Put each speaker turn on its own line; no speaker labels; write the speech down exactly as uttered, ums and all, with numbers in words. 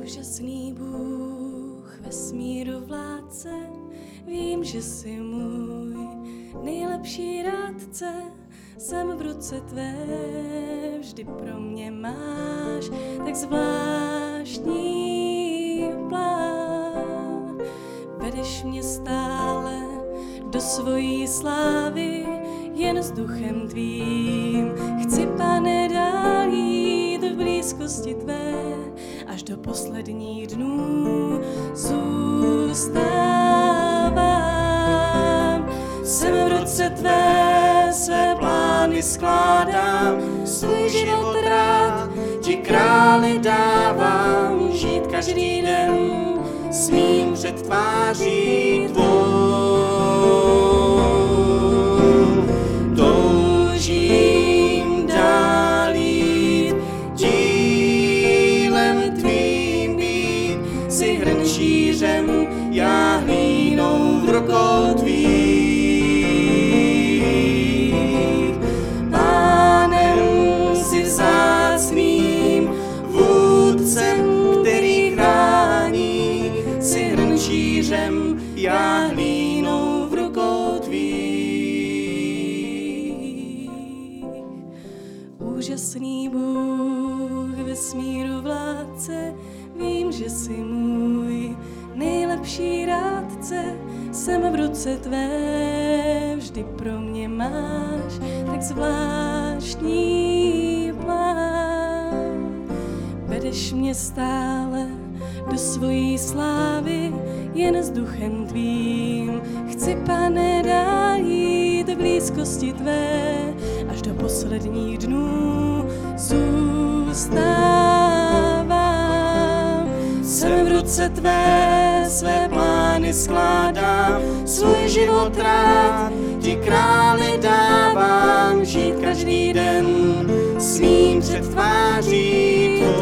Úžasný Bůh, vesmíru vládce, vím, že jsi můj nejlepší rádce. Jsem v ruce tvé, vždy pro mě máš tak zvláštní plán. Vedeš mě stále do svojí slávy, jen s duchem tvým. Chci, Pane, dál jít v blízkosti tvé, až do posledních dnů zůstávám. Jsem v ruce tvé, své plány skládám, svůj život rád ti, králi, dávám. Žít každý den smím před tváří tvou. Toužím dál jít, dílem tvým být, si hrnčířem, já hlínou v rukou tvých. Pánem si vzácným, vůdcem, který chrání, si hrnčířem, já hlínou v rukou tvých. Úžasný Bůh, vesmíru vládce, vím, že jsi můj nejlepší rádce. Jsem v ruce tvé, vždy pro mě máš tak zvláštní plán. Vedeš mě stále do svojí slávy, jen s duchem tvým. Chci, Pane, dál jít v blízkosti tvé, až do posledních dnů zůstávám. Jsem v ruce tvé, své plány skládám, svůj život rád ti, králi, dávám. Žít každý den smím před tváří tvou.